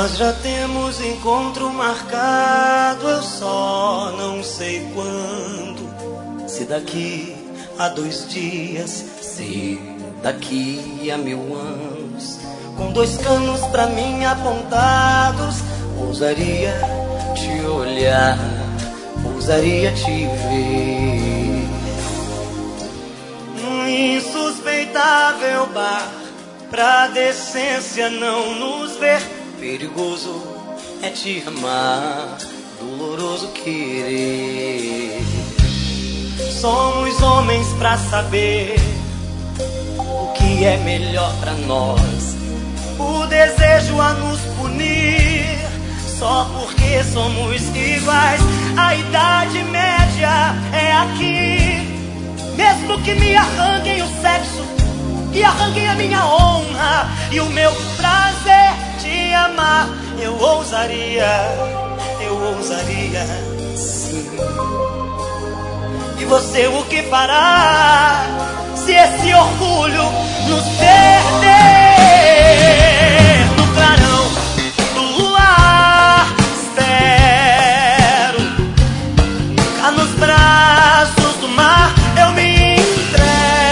Nós já temos encontro marcado, eu só não sei quando. Se daqui a 2 dias, se daqui a 1000 anos. Com 2 canos pra mim apontados, ousaria te olhar, ousaria te ver. Um insuspeitável bar pra decência não nos ver. Perigoso é te amar, doloroso querer. Somos homens pra saber o que é melhor pra nós. O desejo a nos punir só porque somos iguais. A idade média é aqui. Mesmo que me arranquem o sexo e arranquem a minha honra e o meu prazer te amar, eu ousaria sim. E você o que fará se esse orgulho nos perder? No clarão do luar espero, cá nos braços do mar eu me entrego.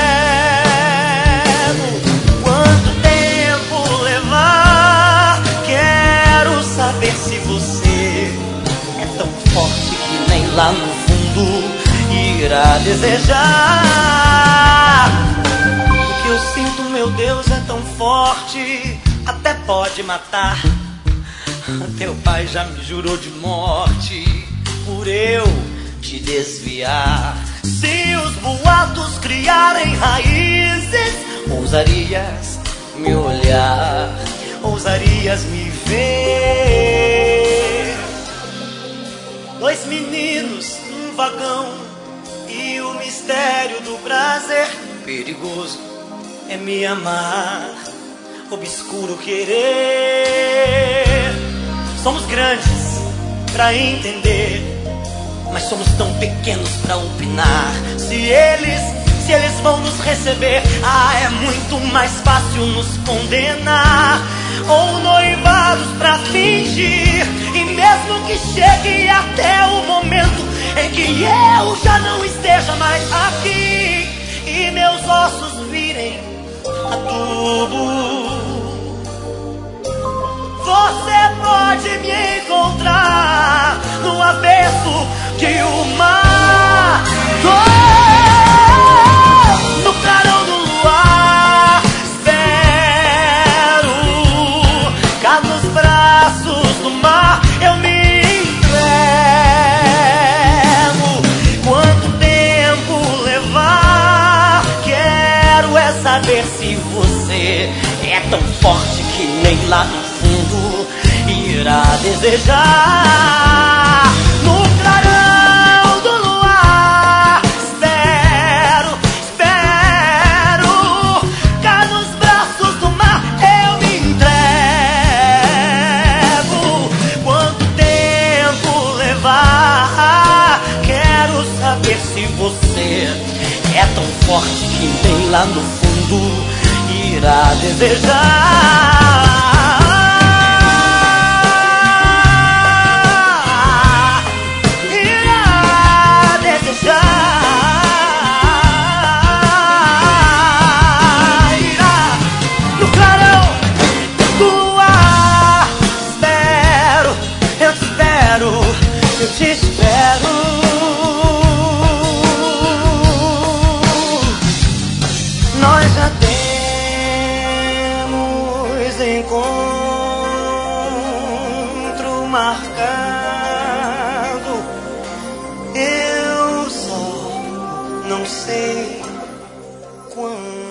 Quanto tempo levar? Quero saber se você é tão forte que nem lá no fundo irá desejar. O que eu sinto, meu Deus, é tão forte, até pode matar. Teu pai já me jurou de morte por eu te desviar. Se os boatos criarem raízes, ousarias me olhar, ousarias me ver. 2 meninos num vagão e o mistério do prazer. Perigoso é me amar, obscuro querer. Somos grandes pra entender, mas somos tão pequenos pra opinar. Se eles vão nos receber, é muito mais fácil nos condenar. Ou noivados pra fingir, e mesmo que chegue até o momento em que eu já não esteja mais aqui e meus ossos virem adubo, você pode me encontrar no avesso de uma dor, no clarão do luar espero, cá nos braços do mar eu me entrego. Quanto tempo levar? Quero é saber se você é tão forte que nem lá no fundo irá desejar. No clarão do luar espero, cá nos braços do mar eu me entrego. Quanto tempo levar? Quero saber se você é tão forte que nem lá no fundo irá desejar. Eu te espero. Nós já temos encontro marcado, eu só não sei quando.